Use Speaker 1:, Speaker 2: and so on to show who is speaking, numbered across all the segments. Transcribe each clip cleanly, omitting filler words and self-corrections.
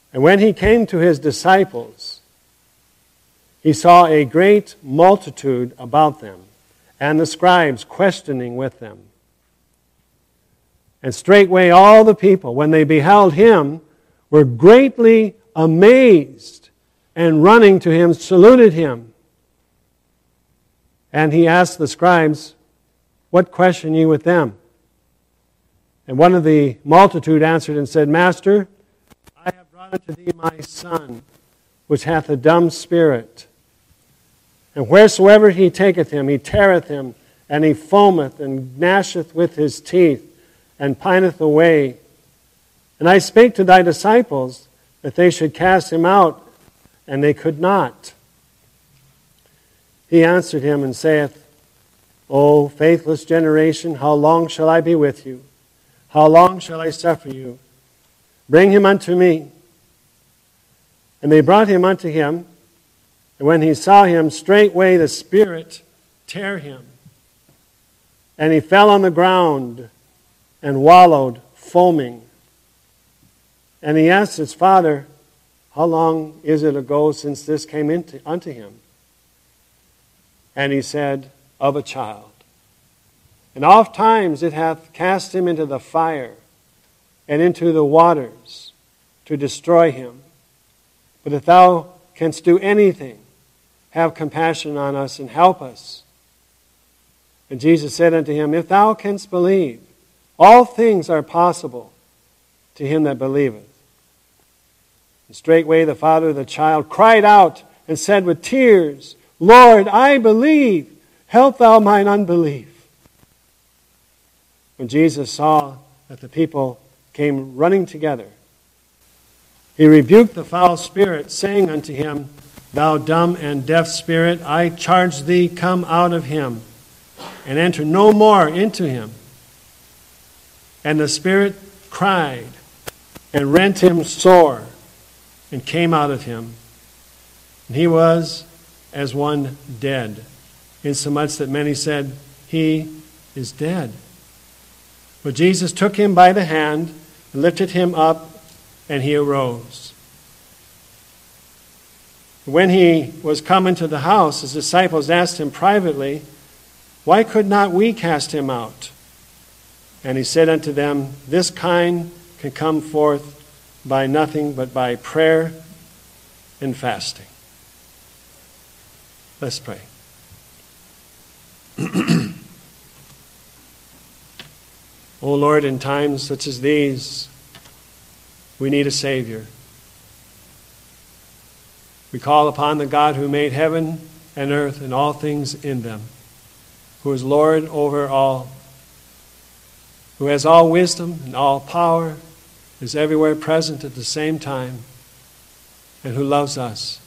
Speaker 1: And when he came to his disciples, he saw a great multitude about them, and the scribes questioning with them. And straightway all the people, when they beheld him, were greatly amazed, and running to him, saluted him. And he asked the scribes, "What question ye with them?" And one of the multitude answered and said, "Master, I have brought unto thee my son, which hath a dumb spirit. And wheresoever he taketh him, he teareth him, and he foameth, and gnasheth with his teeth, and pineth away. And I spake to thy disciples that they should cast him out, and they could not." He answered him and saith, "O faithless generation, how long shall I be with you? How long shall I suffer you? Bring him unto me." And they brought him unto him. And when he saw him, straightway the spirit tear him. And he fell on the ground and wallowed, foaming. And he asked his father, "How long is it ago since this came unto him?" And he said, "Of a child. And oft times it hath cast him into the fire and into the waters to destroy him. But if thou canst do anything, have compassion on us and help us." And Jesus said unto him, "If thou canst believe, all things are possible to him that believeth." And straightway the father of the child cried out and said with tears, "Lord, I believe, help thou mine unbelief." When Jesus saw that the people came running together, he rebuked the foul spirit, saying unto him, "Thou dumb and deaf spirit, I charge thee, come out of him, and enter no more into him." And the spirit cried, and rent him sore, and came out of him. And he was as one dead, insomuch that many said, "He is dead." But Jesus took him by the hand, and lifted him up, and he arose. When he was come into the house, his disciples asked him privately, "Why could not we cast him out?" And he said unto them, "This kind can come forth by nothing but by prayer and fasting." Let's pray. O Lord, in times such as these, we need a Savior. We call upon the God who made heaven and earth and all things in them, who is Lord over all, who has all wisdom and all power, is everywhere present at the same time, and who loves us.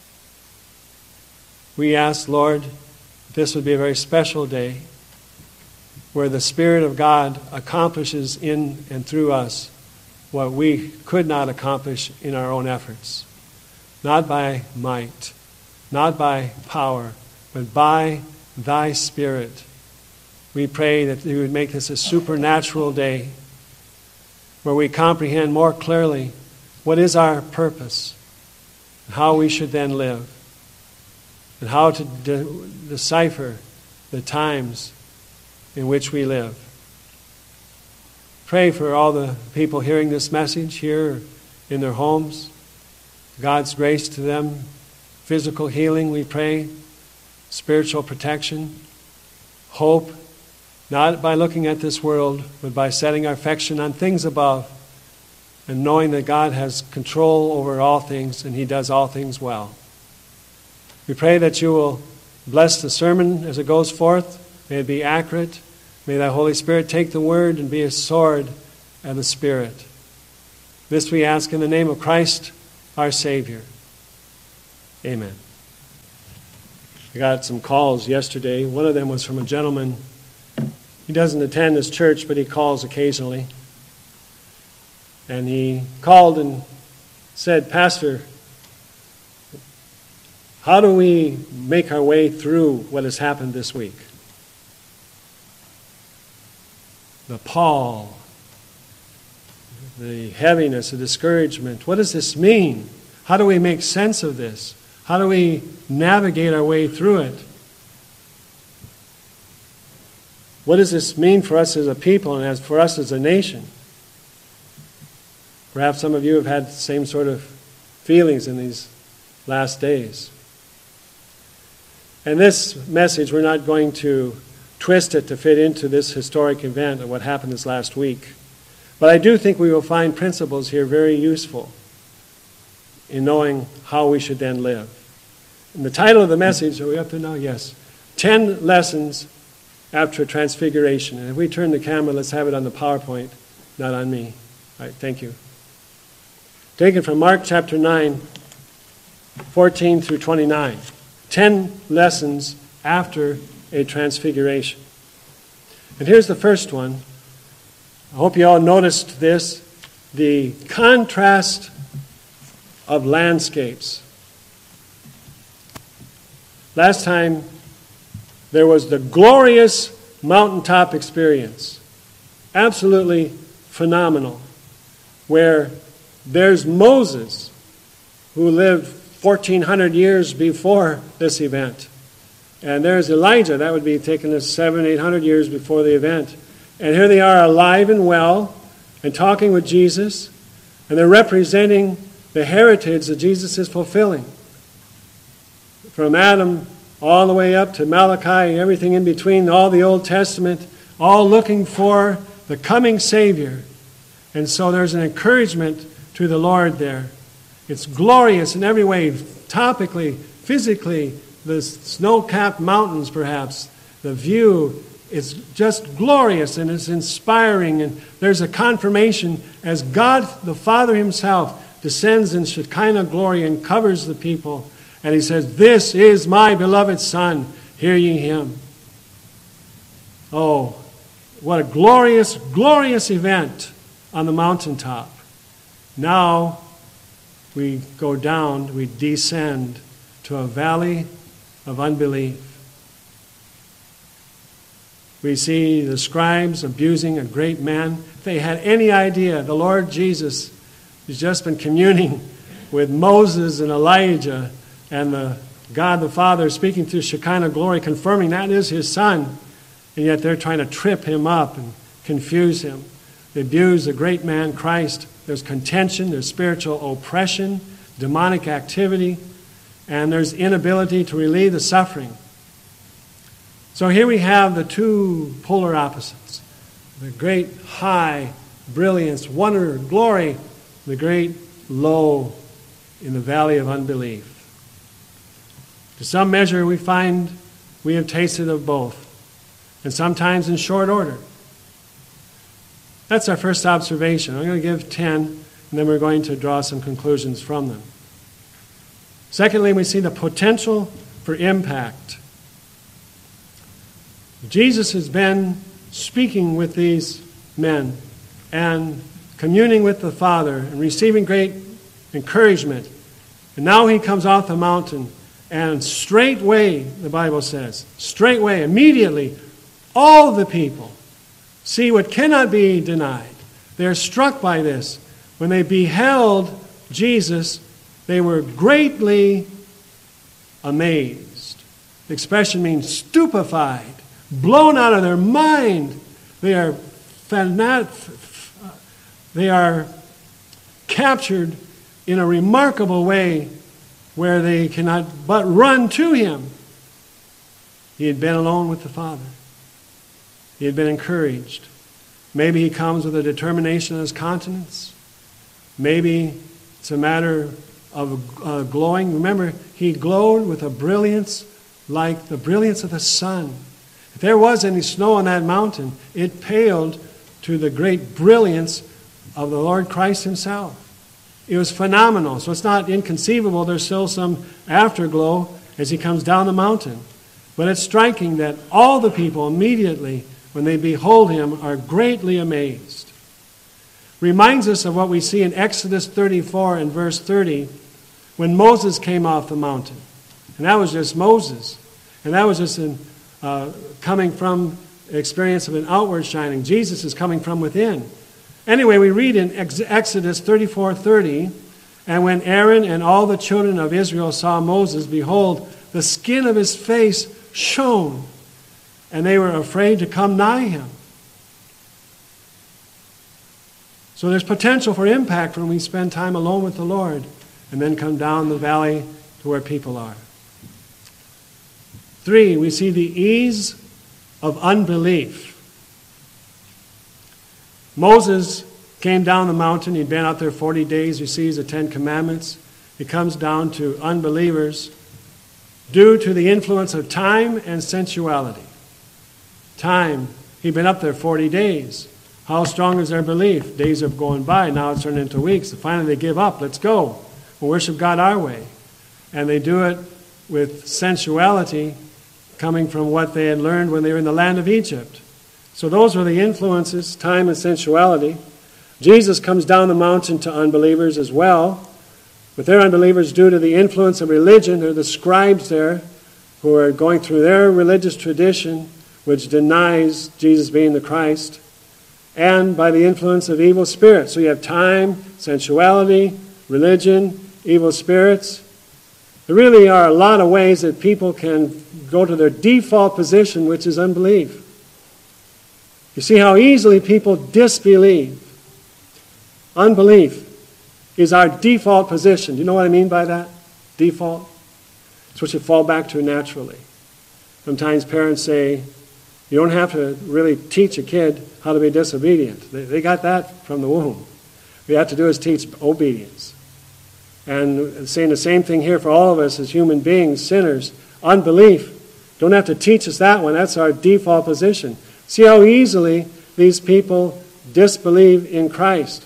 Speaker 1: We ask, Lord, this would be a very special day where the Spirit of God accomplishes in and through us what we could not accomplish in our own efforts. Not by might, not by power, but by thy Spirit. We pray that you would make this a supernatural day where we comprehend more clearly what is our purpose and how we should then live, and how to decipher the times in which we live. Pray for all the people hearing this message here in their homes. God's grace to them, physical healing, we pray, spiritual protection, hope, not by looking at this world, but by setting our affection on things above and knowing that God has control over all things and He does all things well. We pray that you will bless the sermon as it goes forth. May it be accurate. May thy Holy Spirit take the word and be a sword of the Spirit. This we ask in the name of Christ, our Savior. Amen. I got some calls yesterday. One of them was from a gentleman. He doesn't attend this church, but he calls occasionally. And he called and said, "Pastor, how do we make our way through what has happened this week? The pall, the heaviness, the discouragement. What does this mean? How do we make sense of this? How do we navigate our way through it? What does this mean for us as a people and as for us as a nation? Perhaps some of you have had the same sort of feelings in these last days. And this message, we're not going to twist it to fit into this historic event of what happened this last week. But I do think we will find principles here very useful in knowing how we should then live. And the title of the message, are we up to now? Yes. 10 Lessons After Transfiguration. And if we turn the camera, let's have it on the PowerPoint, not on me. All right, thank you. Taken from Mark chapter 9, 14 through 29. 10 lessons after a transfiguration. And here's the first one. I hope you all noticed this. The contrast of landscapes. Last time, there was the glorious mountaintop experience. Absolutely phenomenal. Where there's Moses, who lived 1,400 years before this event. And there's Elijah. That would be taking us 700, 800 years before the event. And here they are alive and well and talking with Jesus. And they're representing the heritage that Jesus is fulfilling. From Adam all the way up to Malachi, everything in between, all the Old Testament, all looking for the coming Savior. And so there's an encouragement to the Lord there. It's glorious in every way, topically, physically, the snow-capped mountains perhaps. The view is just glorious and it's inspiring. And there's a confirmation as God the Father himself descends in Shekinah glory and covers the people. And he says, "This is my beloved Son, hear ye him." Oh, what a glorious, glorious event on the mountaintop. Now we go down, we descend to a valley of unbelief. We see the scribes abusing a great man. If they had any idea, the Lord Jesus has just been communing with Moses and Elijah, and the God the Father speaking through Shekinah glory, confirming that is his Son. And yet they're trying to trip him up and confuse him. They abuse the great man, Christ. There's contention, there's spiritual oppression, demonic activity, and there's inability to relieve the suffering. So here we have the two polar opposites. The great high brilliance, wonder, glory, the great low in the valley of unbelief. To some measure, we find we have tasted of both, and sometimes in short order. That's our first observation. I'm going to give 10, and then we're going to draw some conclusions from them. Secondly, we see the potential for impact. Jesus has been speaking with these men and communing with the Father and receiving great encouragement. And now he comes off the mountain, and straightway, the Bible says, straightway, immediately, all the people see what cannot be denied. They are struck by this. When they beheld Jesus, they were greatly amazed. The expression means stupefied, blown out of their mind. They are captured in a remarkable way where they cannot but run to him. He had been alone with the Father. He had been encouraged. Maybe he comes with a determination on his countenance. Maybe it's a matter of glowing. Remember, he glowed with a brilliance like the brilliance of the sun. If there was any snow on that mountain, it paled to the great brilliance of the Lord Christ himself. It was phenomenal. So it's not inconceivable. There's still some afterglow as he comes down the mountain. But it's striking that all the people immediately, when they behold him, are greatly amazed. Reminds us of what we see in Exodus 34 and verse 30, when Moses came off the mountain. And that was just Moses. And that was just coming from the experience of an outward shining. Jesus is coming from within. Anyway, we read in Exodus 34:30, and when Aaron and all the children of Israel saw Moses, behold, the skin of his face shone, and they were afraid to come nigh him. So there's potential for impact when we spend time alone with the Lord and then come down the valley to where people are. 3, we see the ease of unbelief. Moses came down the mountain. He'd been out there 40 days, receives the 10 Commandments. It comes down to unbelievers due to the influence of time and sensuality. Time, he'd been up there 40 days. How strong is their belief? Days are going by. Now it's turned into weeks. And finally they give up. Let's go. We'll worship God our way. And they do it with sensuality coming from what they had learned when they were in the land of Egypt. So those were the influences, time and sensuality. Jesus comes down the mountain to unbelievers as well. But they're unbelievers due to the influence of religion. They're the scribes there who are going through their religious tradition, which denies Jesus being the Christ, and by the influence of evil spirits. So you have time, sensuality, religion, evil spirits. There really are a lot of ways that people can go to their default position, which is unbelief. You see how easily people disbelieve. Unbelief is our default position. Do you know what I mean by that? Default? It's what you fall back to naturally. Sometimes parents say, you don't have to really teach a kid how to be disobedient. They got that from the womb. What you have to do is teach obedience. And saying the same thing here for all of us as human beings, sinners. Unbelief. Don't have to teach us that one. That's our default position. See how easily these people disbelieve in Christ.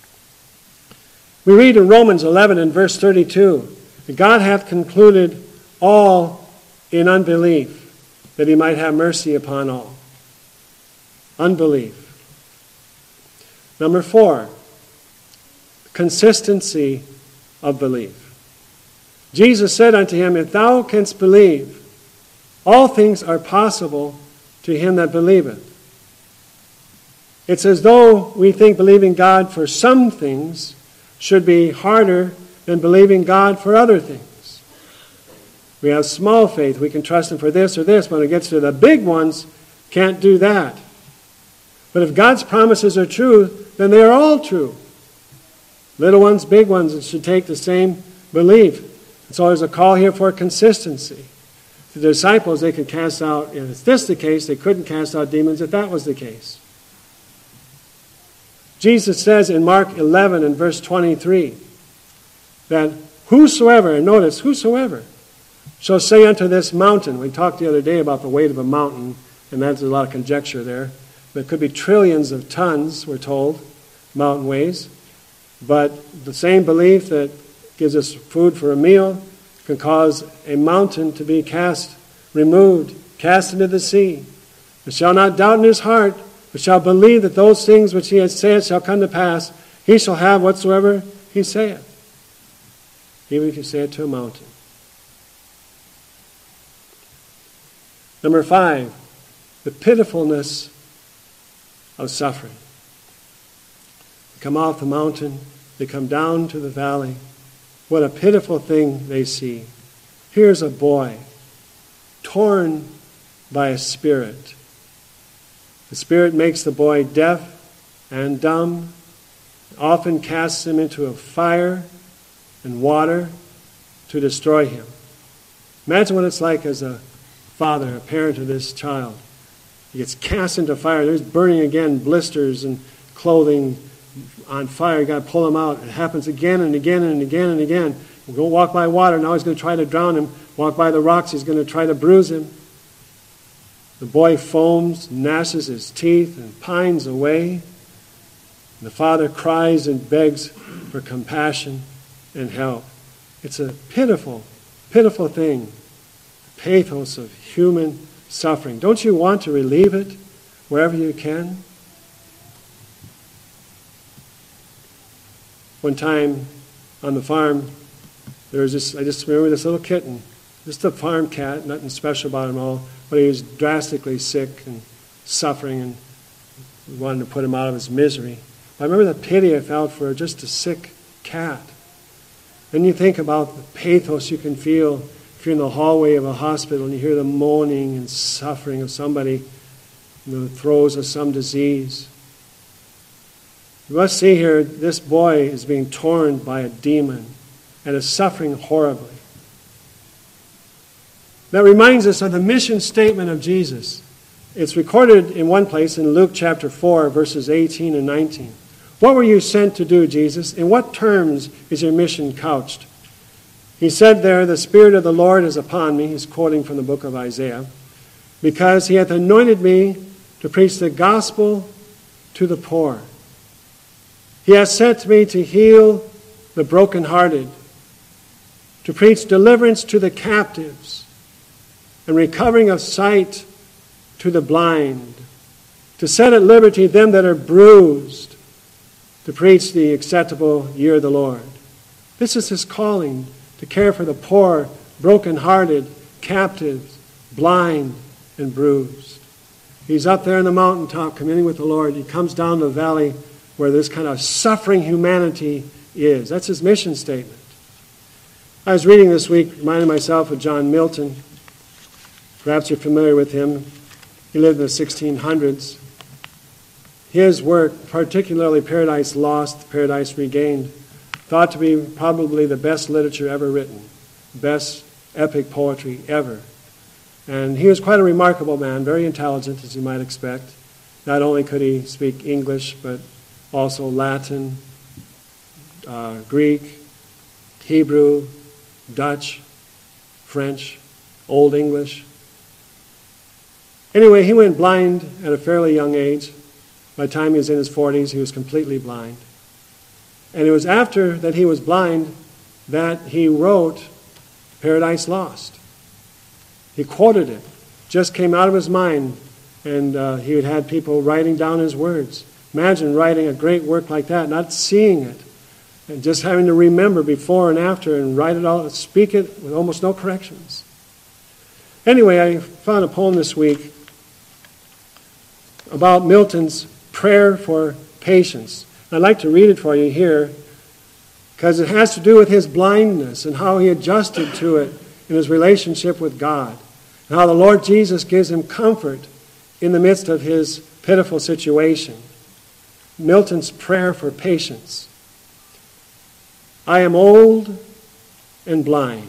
Speaker 1: We read in Romans 11 and verse 32, that God hath concluded all in unbelief, that he might have mercy upon all. Unbelief. Number 4, consistency of belief. Jesus said unto him, if thou canst believe, all things are possible to him that believeth. It's as though we think believing God for some things should be harder than believing God for other things. We have small faith. We can trust him for this or this. When it gets to the big ones, can't do that. But if God's promises are true, then they are all true. Little ones, big ones, it should take the same belief. And so there's a call here for consistency. The disciples, they could cast out, if this the case, they couldn't cast out demons if that was the case. Jesus says in Mark 11 and verse 23 that whosoever, and notice, whosoever, shall say unto this mountain, we talked the other day about the weight of a mountain, and that's a lot of conjecture there. There could be trillions of tons, we're told, mountain weighs. But the same belief that gives us food for a meal can cause a mountain to be removed, cast into the sea. And shall not doubt in his heart, but shall believe that those things which he has said shall come to pass. He shall have whatsoever he saith. Even if you say it to a mountain. Number 5, the pitifulness of suffering. They come off the mountain, they come down to the valley. What a pitiful thing they see. Here's a boy torn by a spirit. The spirit makes the boy deaf and dumb, often casts him into a fire and water to destroy him. Imagine what it's like as a father, a parent of this child. He gets cast into fire. There's burning again, blisters and clothing on fire. You've got to pull him out. It happens again and again and again and again. We'll go walk by water. Now he's going to try to drown him. Walk by the rocks. He's going to try to bruise him. The boy foams, gnashes his teeth, and pines away. The father cries and begs for compassion and help. It's a pitiful, pitiful thing. The pathos of human suffering. Don't you want to relieve it wherever you can? One time on the farm, there was I just remember this little kitten, just a farm cat, nothing special about him at all, but he was drastically sick and suffering, and we wanted to put him out of his misery. I remember the pity I felt for just a sick cat. Then you think about the pathos you can feel if you're in the hallway of a hospital and you hear the moaning and suffering of somebody in the throes of some disease. You must see here, this boy is being torn by a demon and is suffering horribly. That reminds us of the mission statement of Jesus. It's recorded in one place in Luke chapter 4, verses 18 and 19. What were you sent to do, Jesus? In what terms is your mission couched? He said there, the Spirit of the Lord is upon me. He's quoting from the book of Isaiah. Because he hath anointed me to preach the gospel to the poor. He hath sent me to heal the brokenhearted, to preach deliverance to the captives, and recovering of sight to the blind, to set at liberty them that are bruised, to preach the acceptable year of the Lord. This is his calling, to care for the poor, brokenhearted, captives, blind, and bruised. He's up there on the mountaintop communing with the Lord. He comes down the valley where this kind of suffering humanity is. That's his mission statement. I was reading this week, reminding myself of John Milton. Perhaps you're familiar with him. He lived in the 1600s. His work, particularly Paradise Lost, Paradise Regained, thought to be probably the best literature ever written, best epic poetry ever. And he was quite a remarkable man, very intelligent, as you might expect. Not only could he speak English, but also Latin, Greek, Hebrew, Dutch, French, Old English. Anyway, he went blind at a fairly young age. By the time he was in his 40s, he was completely blind. And it was after that he was blind that he wrote Paradise Lost. He quoted it. Just came out of his mind, and he had had people writing down his words. Imagine writing a great work like that, not seeing it, and just having to remember before and after and write it all, speak it with almost no corrections. Anyway, I found a poem this week about Milton's prayer for patience. I'd like to read it for you here because it has to do with his blindness and how he adjusted to it in his relationship with God, and how the Lord Jesus gives him comfort in the midst of his pitiful situation. Milton's prayer for patience. I am old and blind.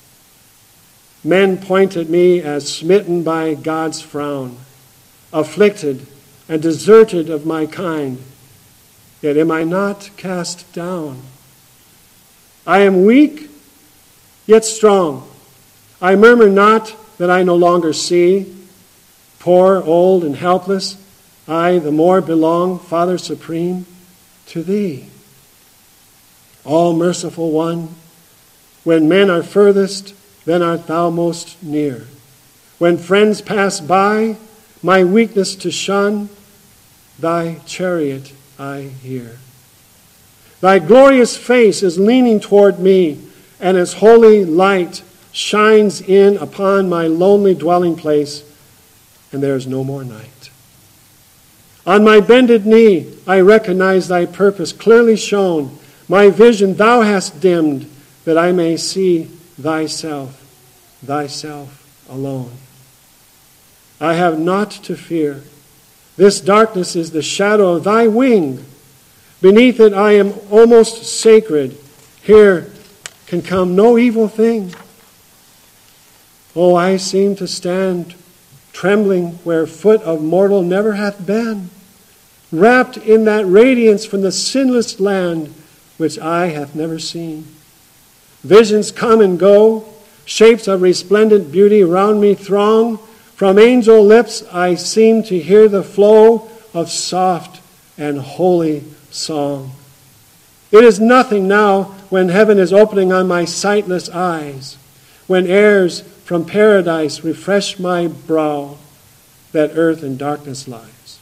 Speaker 1: Men point at me as smitten by God's frown, afflicted and deserted of my kind. Yet am I not cast down. I am weak, yet strong. I murmur not that I no longer see. Poor, old, and helpless, I the more belong, Father Supreme, to Thee. All merciful One, when men are furthest, then art Thou most near. When friends pass by, my weakness to shun, Thy chariot I hear. Thy glorious face is leaning toward me, and its holy light shines in upon my lonely dwelling place, and there is no more night. On my bended knee, I recognize Thy purpose clearly shown. My vision Thou hast dimmed, that I may see Thyself alone. I have naught to fear. This darkness is the shadow of Thy wing. Beneath it I am almost sacred. Here can come no evil thing. Oh, I seem to stand trembling where foot of mortal never hath been, wrapped in that radiance from the sinless land which eye hath never seen. Visions come and go, shapes of resplendent beauty round me throng. From angel lips I seem to hear the flow of soft and holy song. It is nothing now when heaven is opening on my sightless eyes, when airs from paradise refresh my brow, that earth in darkness lies.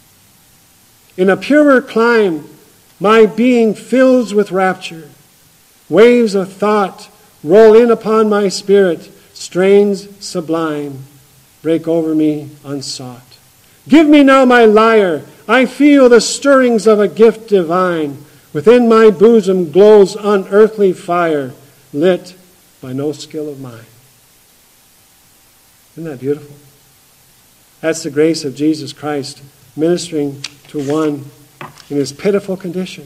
Speaker 1: In a purer clime, my being fills with rapture. Waves of thought roll in upon my spirit, strains sublime break over me unsought. Give me now my lyre, I feel the stirrings of a gift divine. Within my bosom glows unearthly fire, lit by no skill of mine. Isn't that beautiful? That's the grace of Jesus Christ ministering to one in his pitiful condition.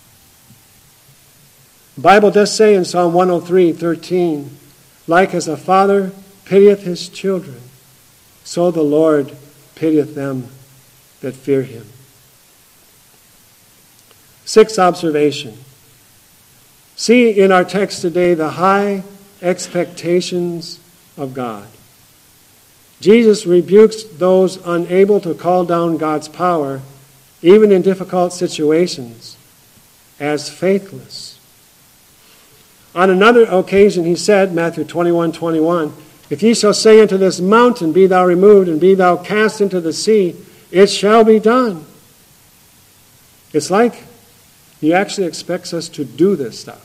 Speaker 1: The Bible does say in Psalm 103:13, like as a father pitieth his children, so the Lord pitieth them that fear him. Sixth observation. See in our text today the high expectations of God. Jesus rebukes those unable to call down God's power, even in difficult situations, as faithless. On another occasion he said, Matthew 21:21, if ye shall say unto this mountain, be thou removed, and be thou cast into the sea, it shall be done. It's like he actually expects us to do this stuff.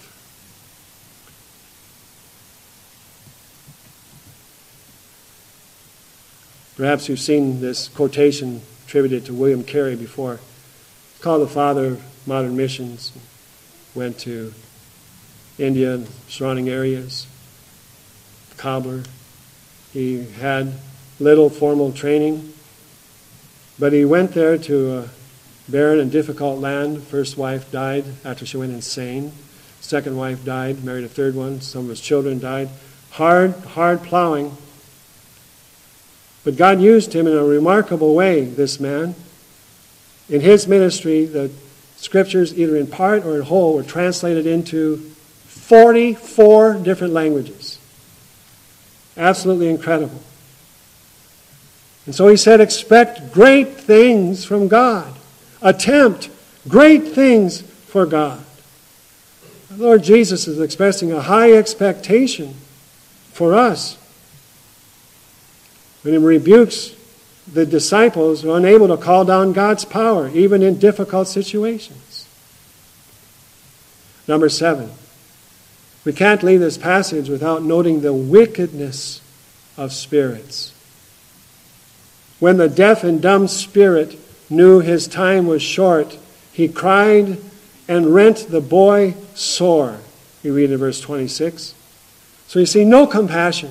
Speaker 1: Perhaps you've seen this quotation attributed to William Carey before. He's called the father of modern missions. Went to India and surrounding areas. Cobbler. He had little formal training, but he went there to a barren and difficult land. First wife died after she went insane. Second wife died, married a third one. Some of his children died. Hard plowing. But God used him in a remarkable way, this man. In his ministry, the scriptures, either in part or in whole, were translated into 44 different languages. Absolutely incredible. And so he said, expect great things from God. Attempt great things for God. The Lord Jesus is expressing a high expectation for us when he rebukes the disciples who are unable to call down God's power, even in difficult situations. Number 7. We can't leave this passage without noting the wickedness of spirits. When the deaf and dumb spirit knew his time was short, he cried and rent the boy sore. We read in verse 26. So you see, no compassion.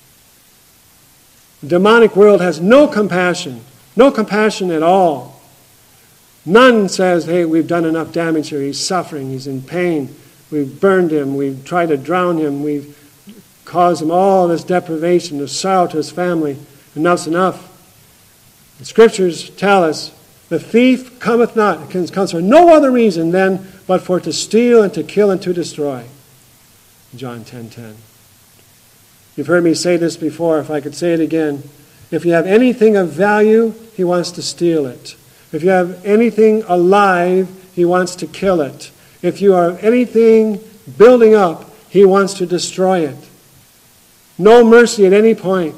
Speaker 1: The demonic world has no compassion at all. None says, hey, we've done enough damage here. He's suffering. He's in pain. We've burned him. We've tried to drown him. We've caused him all this deprivation, this sorrow to his family. Enough's enough. The scriptures tell us, the thief cometh not. It comes for no other reason than but for to steal and to kill and to destroy. John 10:10. You've heard me say this before. If I could say it again. If you have anything of value, he wants to steal it. If you have anything alive, he wants to kill it. If you are anything building up, he wants to destroy it. No mercy at any point.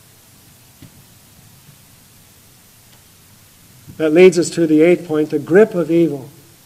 Speaker 1: That leads us to the 8th point, the grip of evil.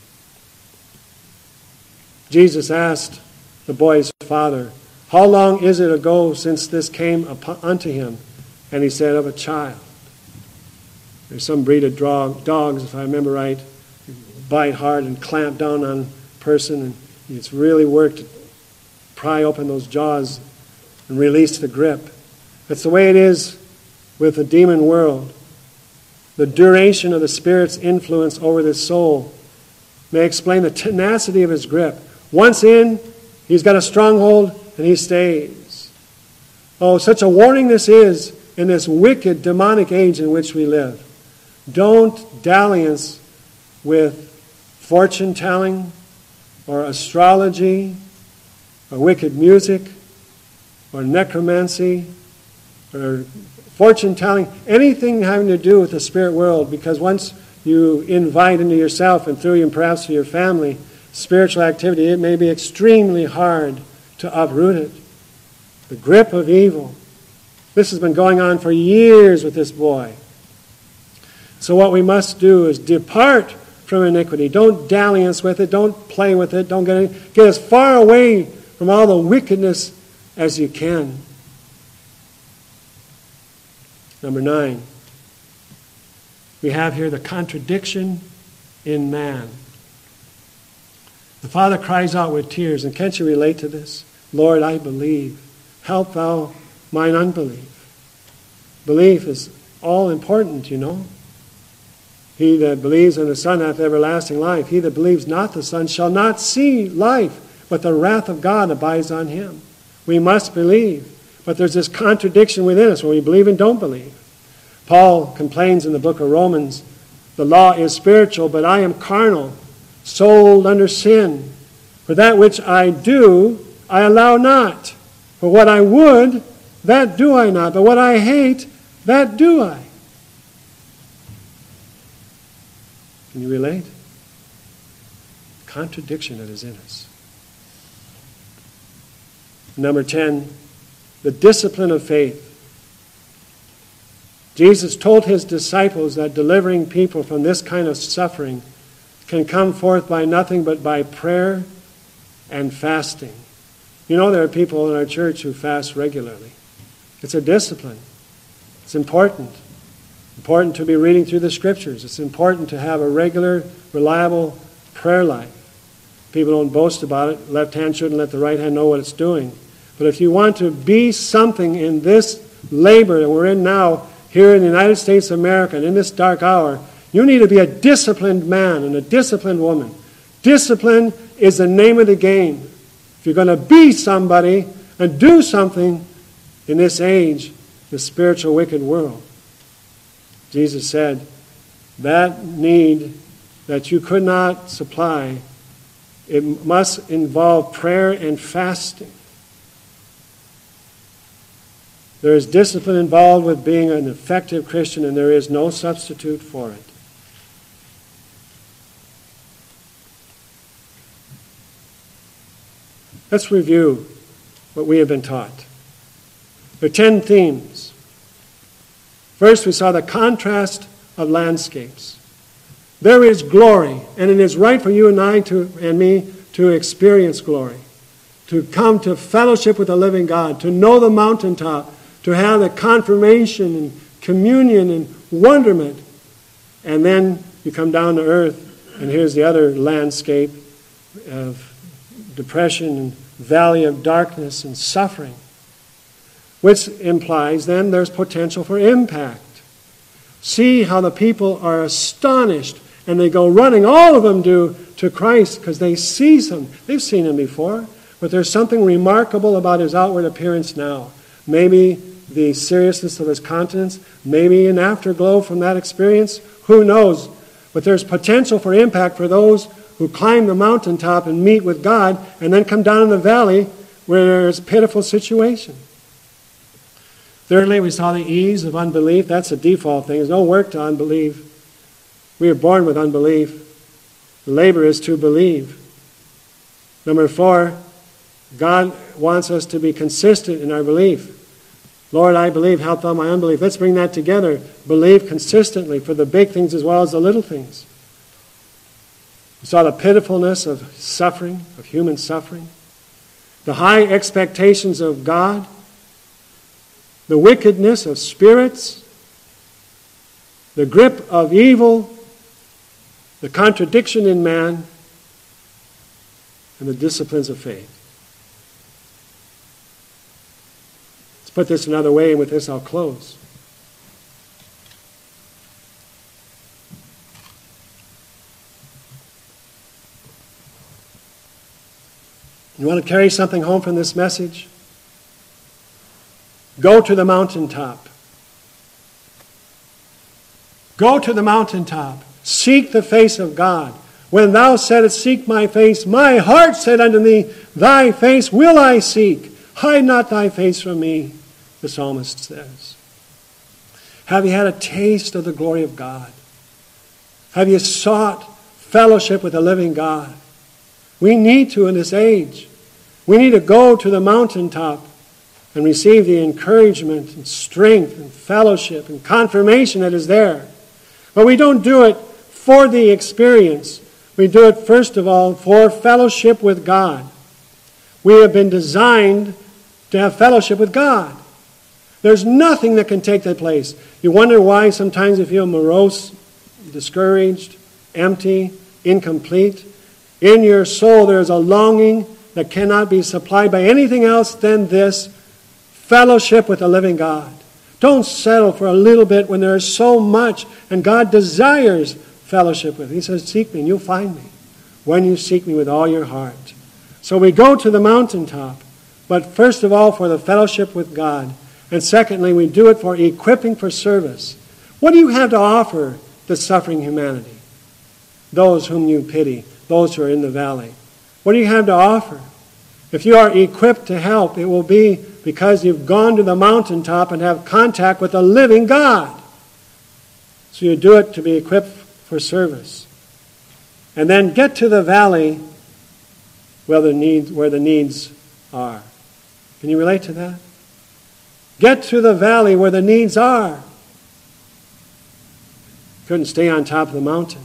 Speaker 1: Jesus asked the boy's father, how long is it ago since this came unto him? And he said, of a child. There's some breed of dogs, if I remember right, bite hard and clamp down on a person, and it's really worked to pry open those jaws and release the grip. That's the way it is with the demon world. The duration of the Spirit's influence over this soul may explain the tenacity of his grip. Once in, he's got a stronghold, and he stays. Oh, such a warning this is in this wicked, demonic age in which we live. Don't dalliance with fortune-telling or astrology or wicked music or necromancy or fortune-telling, anything having to do with the spirit world, because once you invite into yourself and through you and perhaps to your family spiritual activity, it may be extremely hard to uproot it. The grip of evil. This has been going on for years with this boy. So what we must do is depart from iniquity. Don't dalliance with it. Don't play with it. Don't get as far away from all the wickedness as you can. Number 9. we have here the contradiction in man. The father cries out with tears, and can't you relate to this? Lord, I believe. Help thou mine unbelief. Belief is all important, you know. He that believes in the Son hath everlasting life. He that believes not the Son shall not see life, but the wrath of God abides on him. We must believe. But there's this contradiction within us when we believe and don't believe. Paul complains in the book of Romans, the law is spiritual, but I am carnal, sold under sin. For that which I do, I allow not. For what I would, that do I not. But what I hate, that do I. Can you relate? Contradiction that is in us. Number 10, the discipline of faith. Jesus told his disciples that delivering people from this kind of suffering can come forth by nothing but by prayer and fasting. You know, there are people in our church who fast regularly. It's a discipline. It's important. Important to be reading through the Scriptures. It's important to have a regular, reliable prayer life. People don't boast about it. Left hand shouldn't let the right hand know what it's doing. But if you want to be something in this labor that we're in now, here in the United States of America, and in this dark hour, you need to be a disciplined man and a disciplined woman. Discipline is the name of the game. If you're going to be somebody and do something in this age, the spiritual wicked world. Jesus said, that need that you could not supply, it must involve prayer and fasting. There is discipline involved with being an effective Christian, and there is no substitute for it. Let's review what we have been taught. There are 10 themes. First, we saw the contrast of landscapes. There is glory, and it is right for you and I and me to experience glory, to come to fellowship with the living God, to know the mountaintop, to have the confirmation and communion and wonderment. And then you come down to earth, and here's the other landscape of depression and valley of darkness and suffering, which implies then there's potential for impact. See how the people are astonished, and they go running, all of them do, to Christ because they see him. They've seen him before, but there's something remarkable about his outward appearance now. Maybe the seriousness of his countenance, maybe an afterglow from that experience, who knows? But there's potential for impact for those who climb the mountaintop and meet with God and then come down in the valley where there's a pitiful situation. Thirdly, we saw the ease of unbelief. That's a default thing. There's no work to unbelieve. We are born with unbelief. The labor is to believe. Number 4, God wants us to be consistent in our belief. Lord, I believe, help thou my unbelief. Let's bring that together. Believe consistently for the big things as well as the little things. We saw the pitifulness of suffering, of human suffering, the high expectations of God, the wickedness of spirits, the grip of evil, the contradiction in man, and the disciplines of faith. Let's put this another way, and with this I'll close. You want to carry something home from this message? Go to the mountaintop. Go to the mountaintop. Seek the face of God. When thou saidst, seek my face, my heart said unto thee, thy face will I seek. Hide not thy face from me, the psalmist says. Have you had a taste of the glory of God? Have you sought fellowship with the living God? We need to in this age. We need to go to the mountaintop and receive the encouragement and strength and fellowship and confirmation that is there. But we don't do it for the experience. We do it, first of all, for fellowship with God. We have been designed to have fellowship with God. There's nothing that can take that place. You wonder why sometimes you feel morose discouraged, empty, incomplete, in your soul there is a longing that cannot be supplied by anything else than this fellowship with the living God. Don't settle for a little bit when there is so much, and God desires fellowship with. He says, seek me and you'll find me when you seek me with all your heart. So we go to the mountaintop, but first of all for the fellowship with God. And secondly, we do it for equipping for service. What do you have to offer the suffering humanity? Those whom you pity, those who are in the valley. What do you have to offer? If you are equipped to help, it will be because you've gone to the mountaintop and have contact with the living God. So you do it to be equipped for service. And then get to the valley where the needs are. Can you relate to that? Get to the valley where the needs are. Couldn't stay on top of the mountain.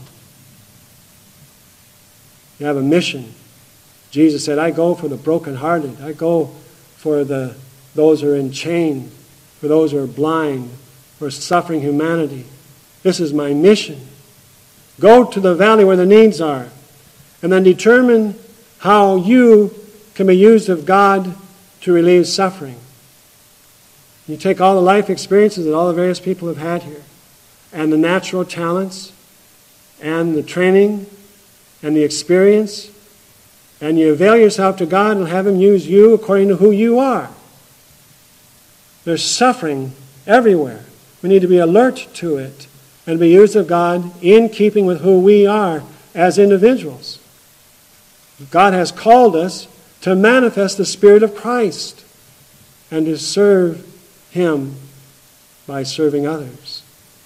Speaker 1: You have a mission. Jesus said, I go for the brokenhearted. I go for those who are in chains, for those who are blind, for suffering humanity. This is my mission. Go to the valley where the needs are, and then determine how you can be used of God to relieve suffering. You take all the life experiences that all the various people have had here, and the natural talents, and the training, and the experience, and you avail yourself to God and have Him use you according to who you are. There's suffering everywhere. We need to be alert to it and be used of God in keeping with who we are as individuals. God has called us to manifest the Spirit of Christ and to serve Him by serving others.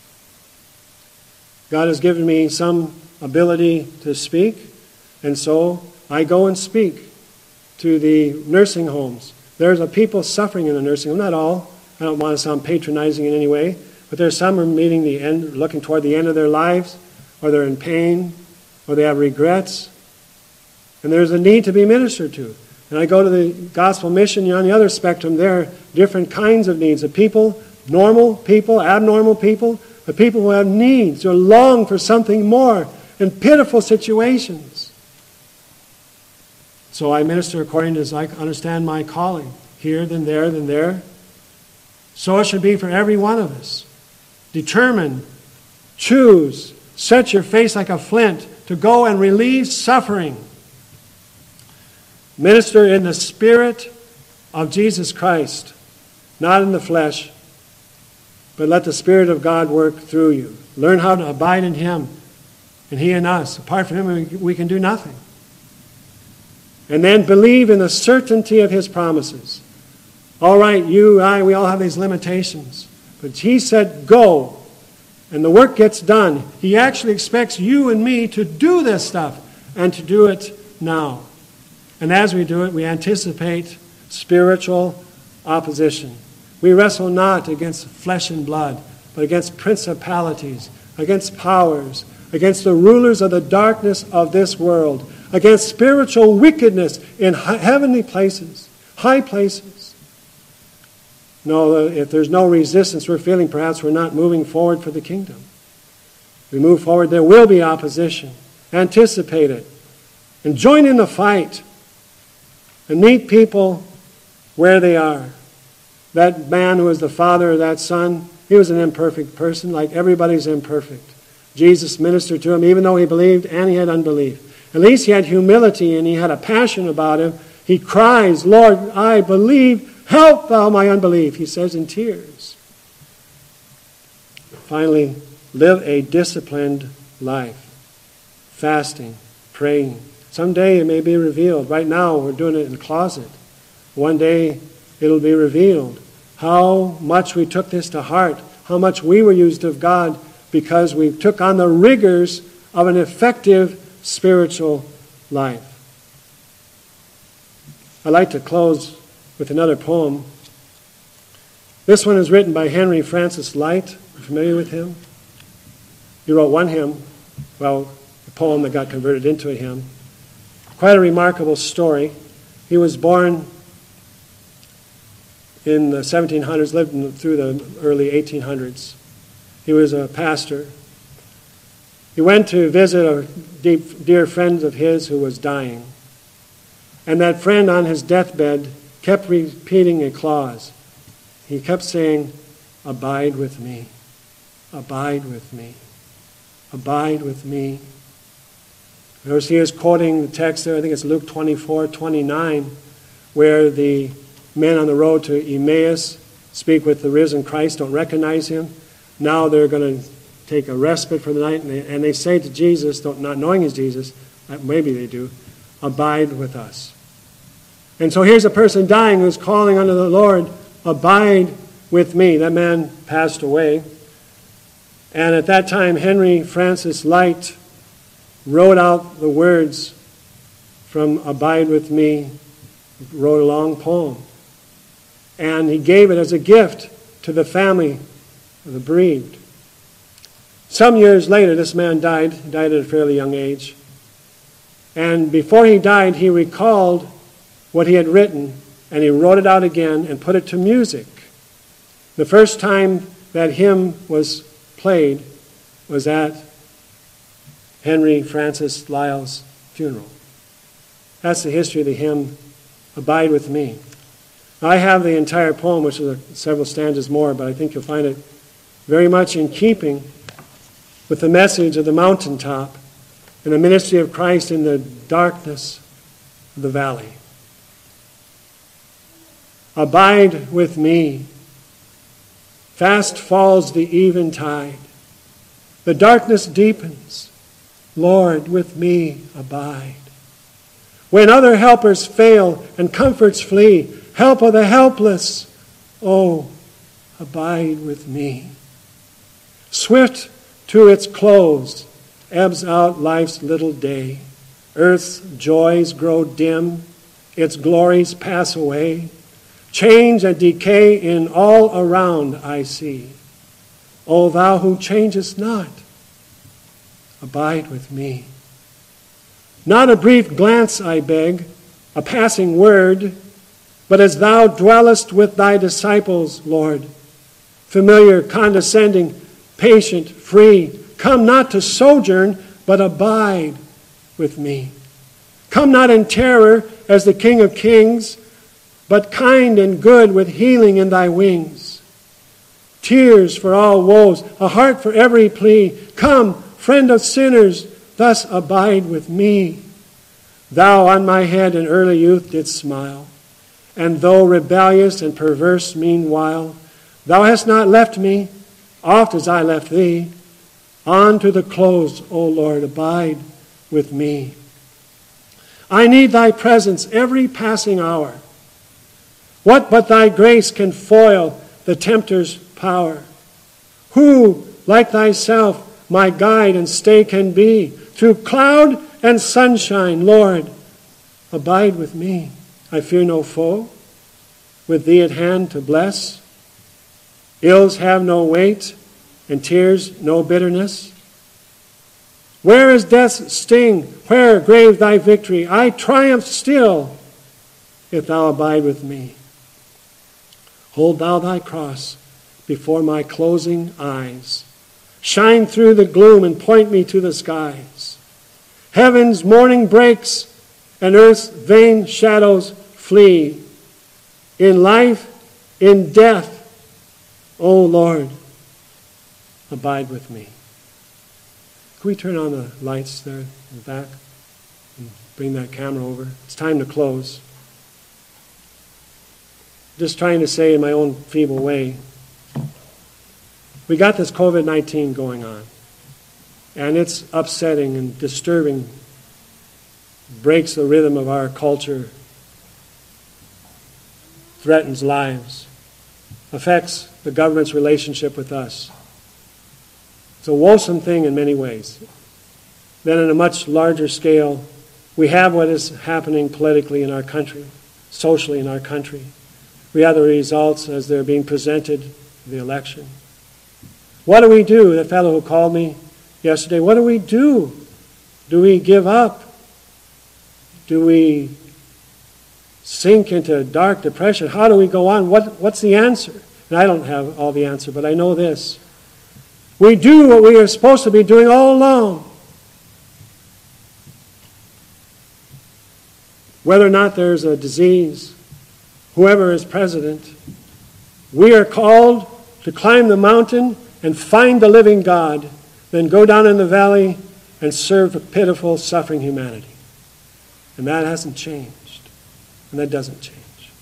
Speaker 1: God has given me some ability to speak, and so I go and speak to the nursing homes. There's a people suffering in the nursing home, not all. I don't want to sound patronizing in any way, but there's some who are meeting the end, looking toward the end of their lives, or they're in pain, or they have regrets, and there's a need to be ministered to. And I go to the gospel mission. You're on the other spectrum. There are different kinds of needs. The people, normal people, abnormal people, the people who have needs, who long for something more in pitiful situations. So I minister according to as I understand my calling. Here, then there, then there. So it should be for every one of us. Determine, choose, set your face like a flint to go and relieve suffering. Minister in the Spirit of Jesus Christ, not in the flesh, but let the Spirit of God work through you. Learn how to abide in Him and He in us. Apart from Him, we can do nothing. And then believe in the certainty of His promises. All right, you, I, we all have these limitations. But He said, go. And the work gets done. He actually expects you and me to do this stuff and to do it now. And as we do it, we anticipate spiritual opposition. We wrestle not against flesh and blood, but against principalities, against powers, against the rulers of the darkness of this world, against spiritual wickedness in heavenly places, high places. No, if there's no resistance we're feeling, perhaps we're not moving forward for the kingdom. If we move forward, there will be opposition. Anticipate it. And join in the fight. And meet people where they are. That man who was the father of that son, he was an imperfect person, like everybody's imperfect. Jesus ministered to him, even though he believed and he had unbelief. At least he had humility and he had a passion about him. He cries, Lord, I believe, help thou my unbelief, he says in tears. Finally, live a disciplined life. Fasting, praying. Someday it may be revealed. Right now we're doing it in the closet. One day it'll be revealed how much we took this to heart, how much we were used of God because we took on the rigors of an effective spiritual life. I'd like to close with another poem. This one is written by Henry Francis Lyte. Are you familiar with him? He wrote one hymn, a poem that got converted into a hymn. Quite a remarkable story. He was born in the 1700s, lived through the early 1800s. He was a pastor. He went to visit a dear friend of his who was dying. And that friend on his deathbed kept repeating a clause. He kept saying, "Abide with me, abide with me, abide with me." Notice he is quoting the text there, I think it's Luke 24:29, where the men on the road to Emmaus speak with the risen Christ, don't recognize him. Now they're going to take a respite for the night, and they say to Jesus, not knowing he's Jesus, maybe they do, "Abide with us." And so here's a person dying who's calling unto the Lord, "Abide with me." That man passed away. And at that time, Henry Francis Lyte wrote out the words from "Abide with me," wrote a long poem. And he gave it as a gift to the family of the bereaved. Some years later, this man died. He died at a fairly young age. And before he died, he recalled what he had written, and he wrote it out again and put it to music. The first time that hymn was played was at Henry Francis Lyle's funeral. That's the history of the hymn, "Abide with Me." I have the entire poem, which is several stanzas more, but I think you'll find it very much in keeping with the message of the mountaintop and the ministry of Christ in the darkness of the valley. Abide with me. Fast falls the eventide. The darkness deepens. Lord, with me abide. When other helpers fail and comforts flee, help of the helpless, oh, abide with me. Swift to its close ebbs out life's little day. Earth's joys grow dim, its glories pass away. Change and decay in all around I see. O thou who changest not, abide with me. Not a brief glance I beg, a passing word, but as thou dwellest with thy disciples, Lord, familiar, condescending, patient, free, come not to sojourn, but abide with me. Come not in terror as the King of Kings, but kind and good with healing in thy wings. Tears for all woes, a heart for every plea. Come, friend of sinners, thus abide with me. Thou on my head in early youth didst smile, and though rebellious and perverse meanwhile, thou hast not left me, oft as I left thee. On to the close, O Lord, abide with me. I need thy presence every passing hour. What but thy grace can foil the tempter's power? Who, like thyself, my guide and stay can be? Through cloud and sunshine, Lord, abide with me. I fear no foe, with thee at hand to bless. Ills have no weight, and tears no bitterness. Where is death's sting? Where, grave, thy victory? I triumph still, if thou abide with me. Hold thou thy cross before my closing eyes. Shine through the gloom and point me to the skies. Heaven's morning breaks and earth's vain shadows flee. In life, in death, O Lord, abide with me. Can we turn on the lights there in the back and bring that camera over? It's time to close. Just trying to say in my own feeble way, we got this COVID-19 going on, and it's upsetting and disturbing, breaks the rhythm of our culture, threatens lives, affects the government's relationship with us. It's a woeful thing in many ways. Then on a much larger scale, we have what is happening politically in our country, socially in our country. We have the results as they're being presented in the election. What do we do? The fellow who called me yesterday, what do we do? Do we give up? Do we sink into dark depression? How do we go on? What's the answer? And I don't have all the answer, but I know this. We do what we are supposed to be doing all along. Whether or not there's a disease, whoever is president, we are called to climb the mountain and find the living God, then go down in the valley and serve the pitiful, suffering humanity. And that hasn't changed. And that doesn't change.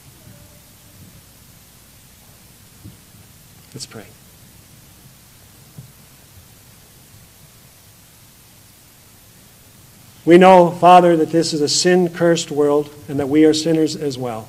Speaker 1: Let's pray. We know, Father, that this is a sin-cursed world and that we are sinners as well.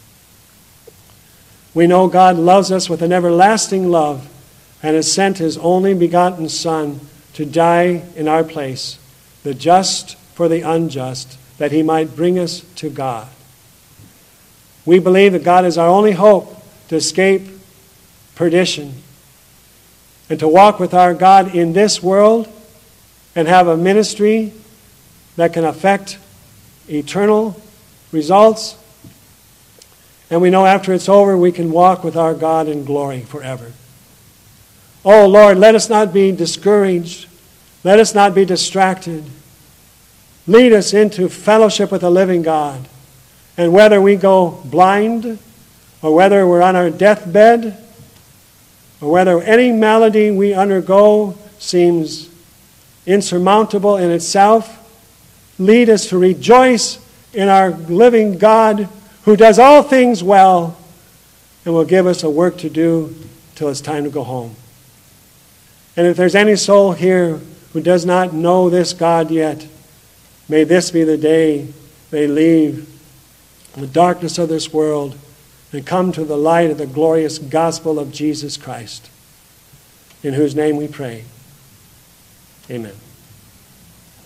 Speaker 1: We know God loves us with an everlasting love and has sent His only begotten Son to die in our place, the just for the unjust, that He might bring us to God. We believe that God is our only hope to escape perdition and to walk with our God in this world and have a ministry that can affect eternal results. And we know after it's over, we can walk with our God in glory forever. Oh Lord, let us not be discouraged. Let us not be distracted. Lead us into fellowship with the living God. And whether we go blind, or whether we're on our deathbed, or whether any malady we undergo seems insurmountable in itself, lead us to rejoice in our living God who does all things well and will give us a work to do till it's time to go home. And if there's any soul here who does not know this God yet, may this be the day they leave the darkness of this world and come to the light of the glorious gospel of Jesus Christ, in whose name we pray. Amen.